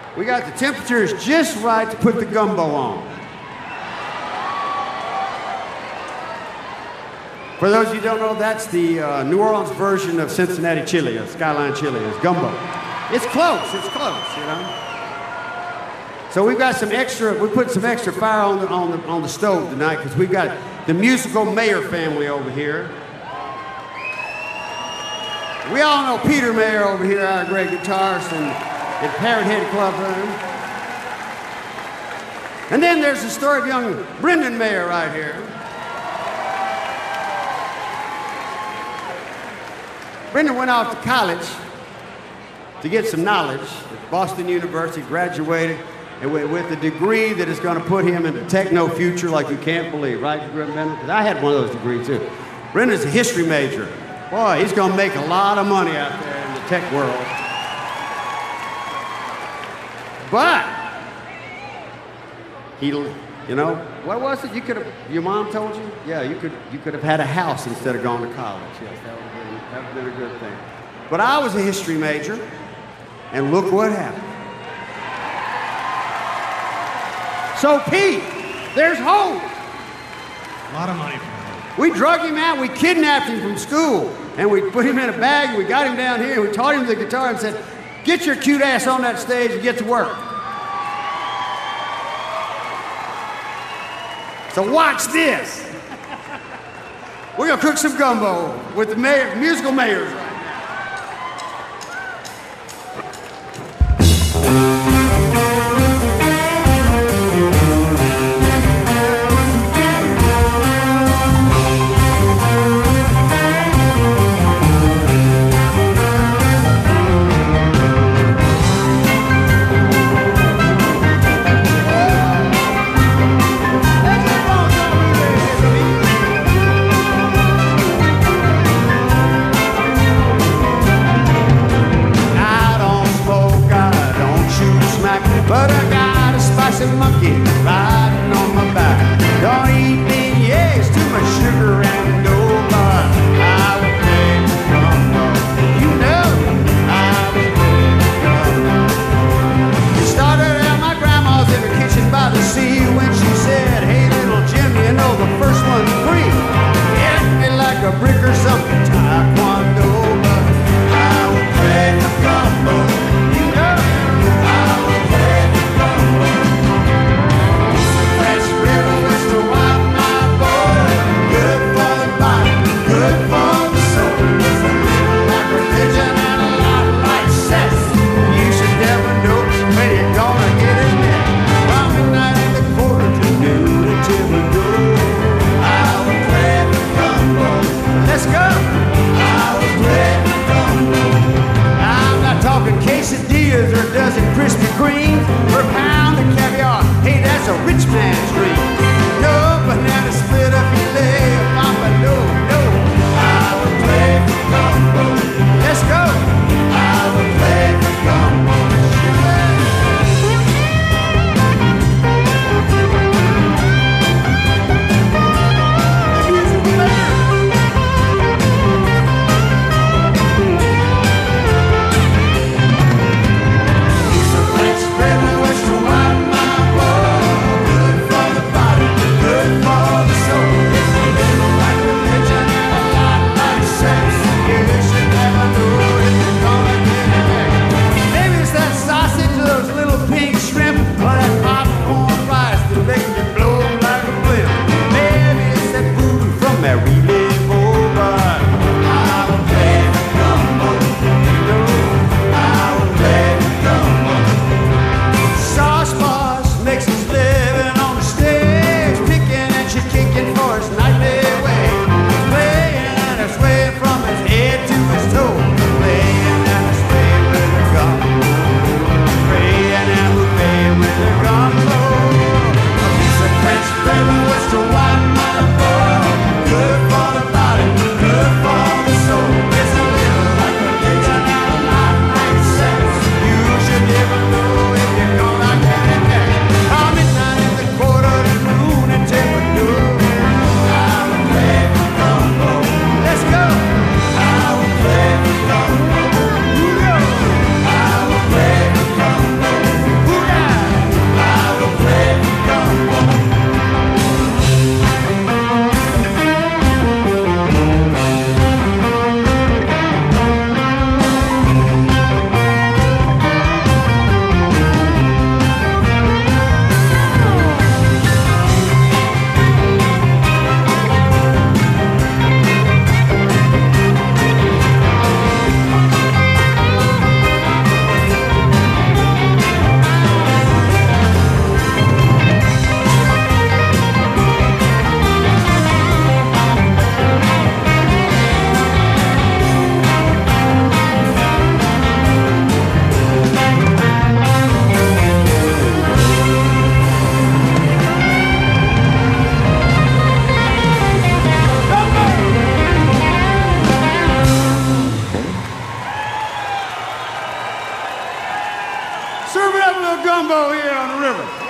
We got the temperatures just right to put the gumbo on. For those of you who don't know, that's the New Orleans version of Cincinnati chili, Skyline chili, is gumbo. It's close, you know. So we've got some extra, we put some extra fire on the stove tonight because we've got the musical Mayer family over here. We all know Peter Mayer over here, our great guitarist in Parrot Head Club Room. And then there's the story of young Brendan Mayer right here. Brendan went off to college to get some knowledge at Boston University, graduated, and with a degree that is going to put him in the techno future like you can't believe, right, Brendan? Because I had one of those degrees too. Brendan's a history major. Boy, he's going to make a lot of money out there in the tech world. But he, you know, what was it? You could have, your mom told you? Yeah, you could have had a house instead of going to college. Yes, that would have been a good thing. But I was a history major, and look what happened. So Pete, there's hope. A lot of money for him. We drug him out, we kidnapped him from school, and we put him in a bag, and we got him down here, and we taught him the guitar and said, get your cute ass on that stage and get to work. So watch this. We're gonna cook some gumbo with the musical Mayers right now. But I got a spicy monkey riding on my back. Don't eat any eggs, too much sugar and no bar. I will play the gumbo, you know. I will play the gumbo. It started at my grandma's in the kitchen by the sea when she said, hey little Jim, you know the first one's free. Hit me like a brick or something, taekwondo. But I will play the gumbo, you know. Quesadillas or a dozen Krispy Kremes for a pound of caviar. Hey, that's a rich man's dream. No banana split up your leg, mama, no, no. I will play the gumbo. Let's go. I will play the gumbo. Spread the western white, my boy, good for the body. little gumbo here on the river.